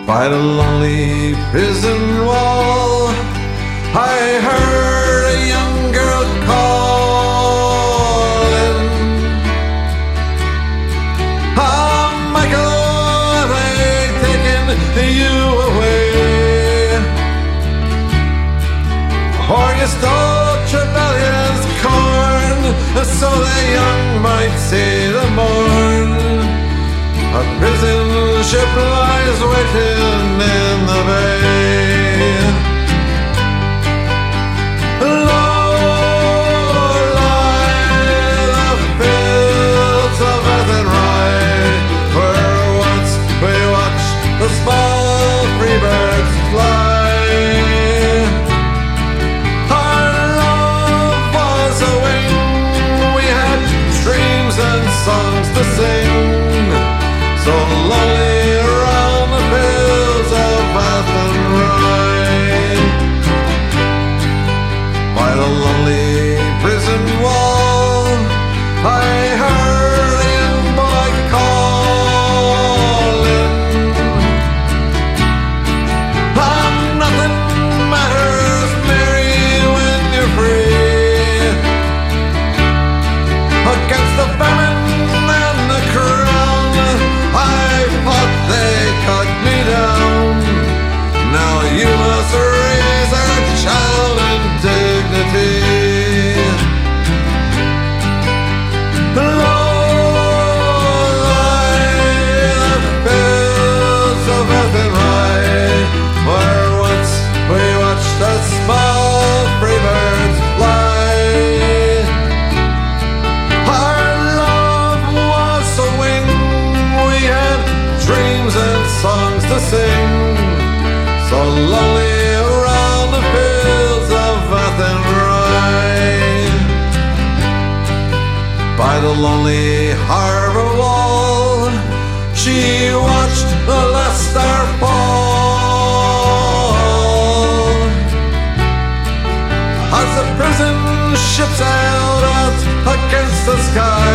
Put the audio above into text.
By the lonely prison wall, I heard a young girl calling. Oh, Michael, have I taken you away? Or you stole Trevelyan's corn, so the young might see the morn. A prison ship lies waiting in the bay. Low lie the fields of Athenry, where once we watched the small free birds fly. Our love was a wing, we had dreams and songs to sing. So lonely around the fields of Athenry. By the lonely prison wall, I heard a young boy calling. And nothing matters, Mary, when you're free. Against the famine and the crown, I thought they cut me down. Now you must raise our child in dignity. Low lie the fields of Athenry, where once we watched the small free birds fly. Our love was a wing, we had dreams and songs to sing. So lonely around the fields of Athenry. By the lonely harbour wall, she watched the last star fall. As the prison ship sailed out against the sky,